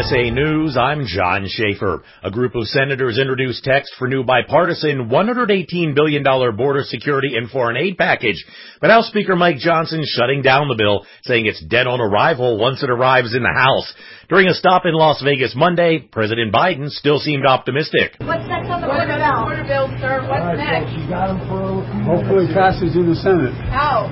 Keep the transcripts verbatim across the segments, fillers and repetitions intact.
S A News, I'm John Schaefer. A group of senators introduced text for new bipartisan one hundred eighteen billion dollars border security and foreign aid package. But House Speaker Mike Johnson shutting down the bill, saying it's dead on arrival once it arrives in the House. During a stop in Las Vegas Monday, President Biden still seemed optimistic. What's next on the border bill? Border bill, sir. What's All right, next? folks, you got them through. Hopefully it passes in the Senate. How?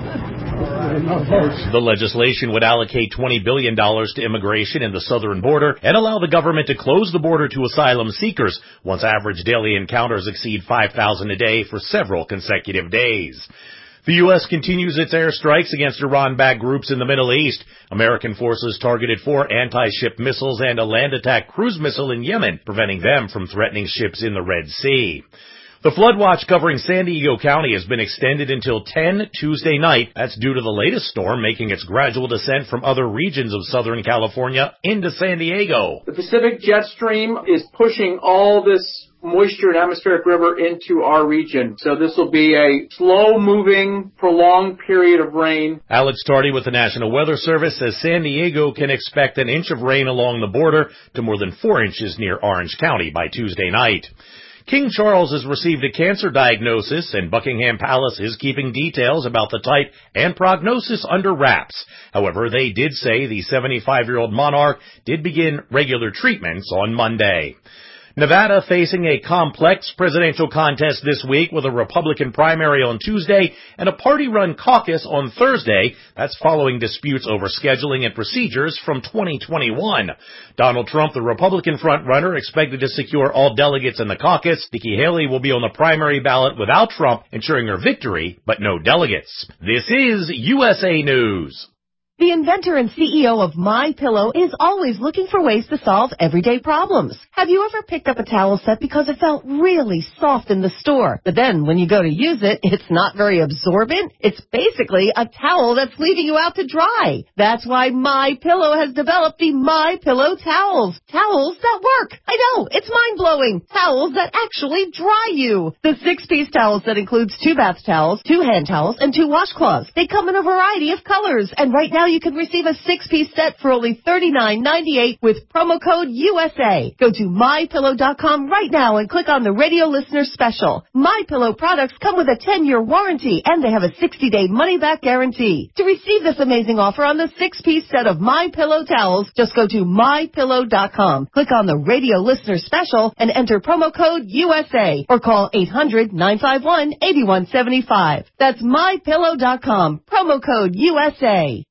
The legislation would allocate twenty billion dollars to immigration in the southern border and allow the government to close the border to asylum seekers once average daily encounters exceed five thousand a day for several consecutive days. The U S continues its airstrikes against Iran-backed groups in the Middle East. American forces targeted four anti-ship missiles and a land attack cruise missile in Yemen, preventing them from threatening ships in the Red Sea. The flood watch covering San Diego County has been extended until ten Tuesday night. That's due to the latest storm making its gradual descent from other regions of Southern California into San Diego. The Pacific jet stream is pushing all this moisture and atmospheric river into our region. So this will be a slow-moving, prolonged period of rain. Alex Tardy with the National Weather Service says San Diego can expect an inch of rain along the border to more than four inches near Orange County by Tuesday night. King Charles has received a cancer diagnosis, and Buckingham Palace is keeping details about the type and prognosis under wraps. However, they did say the seventy-five-year-old monarch did begin regular treatments on Monday. Nevada facing a complex presidential contest this week with a Republican primary on Tuesday and a party-run caucus on Thursday. That's following disputes over scheduling and procedures from twenty twenty-one. Donald Trump, the Republican frontrunner, expected to secure all delegates in the caucus. Nikki Haley will be on the primary ballot without Trump, ensuring her victory, but no delegates. This is U S A News. The inventor and C E O of MyPillow is always looking for ways to solve everyday problems. Have you ever picked up a towel set because it felt really soft in the store, but then when you go to use it, it's not very absorbent? It's basically a towel that's leaving you out to dry. That's why MyPillow has developed the MyPillow towels. Towels that work. I know, it's mind-blowing. Towels that actually dry you. The six-piece towel set includes two bath towels, two hand towels, and two washcloths. They come in a variety of colors, and right now you can receive a six-piece set for only thirty-nine ninety-eight with promo code U S A. Go to my pillow dot com right now and click on the radio listener special. MyPillow products come with a ten-year warranty, and they have a sixty-day money-back guarantee. To receive this amazing offer on the six-piece set of MyPillow towels, just go to my pillow dot com, click on the radio listener special, and enter promo code U S A, or call eight hundred nine five one eight one seven five. That's my pillow dot com, promo code U S A.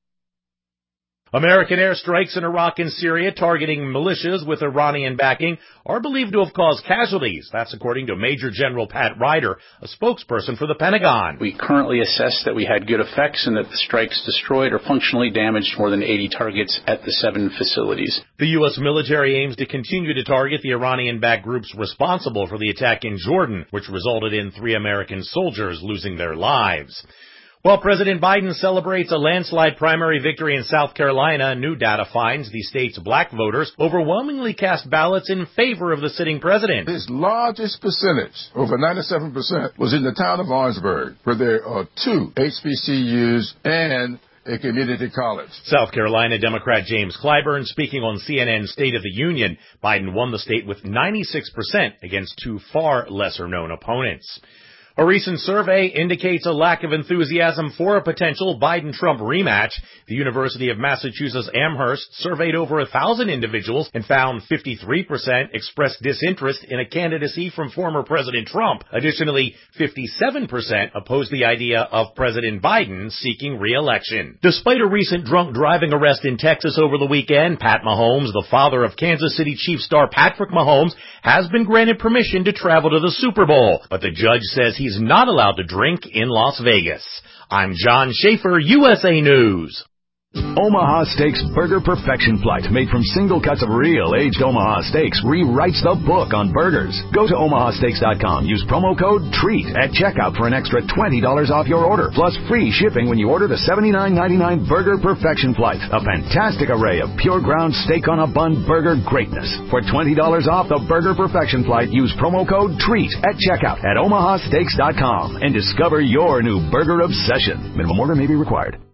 American airstrikes in Iraq and Syria targeting militias with Iranian backing are believed to have caused casualties. That's according to Major General Pat Ryder, a spokesperson for the Pentagon. We currently assess that we had good effects and that the strikes destroyed or functionally damaged more than eighty targets at the seven facilities. The U S military aims to continue to target the Iranian-backed groups responsible for the attack in Jordan, which resulted in three American soldiers losing their lives. While President Biden celebrates a landslide primary victory in South Carolina, new data finds the state's black voters overwhelmingly cast ballots in favor of the sitting president. His largest percentage, over ninety-seven percent, was in the town of Orangeburg, where there are two H B C Us and a community college. South Carolina Democrat James Clyburn speaking on C N N's State of the Union. Biden won the state with ninety-six percent against two far lesser-known opponents. A recent survey indicates a lack of enthusiasm for a potential Biden-Trump rematch. The University of Massachusetts Amherst surveyed over a thousand individuals and found fifty-three percent expressed disinterest in a candidacy from former President Trump. Additionally, fifty-seven percent opposed the idea of President Biden seeking re-election. Despite a recent drunk driving arrest in Texas over the weekend, Pat Mahomes, the father of Kansas City Chiefs star Patrick Mahomes, has been granted permission to travel to the Super Bowl, but the judge says he's not allowed to drink in Las Vegas. I'm John Schaefer, U S A News. Omaha Steaks Burger Perfection Flight, made from single cuts of real aged Omaha steaks, rewrites the book on burgers. Go to omaha steaks dot com. Use promo code TREAT at checkout for an extra twenty dollars off your order, plus free shipping when you order the seventy-nine ninety-nine Burger Perfection Flight, a fantastic array of pure ground steak on a bun burger greatness. For twenty dollars off the Burger Perfection Flight, use promo code TREAT at checkout at omaha steaks dot com and discover your new burger obsession. Minimum order may be required.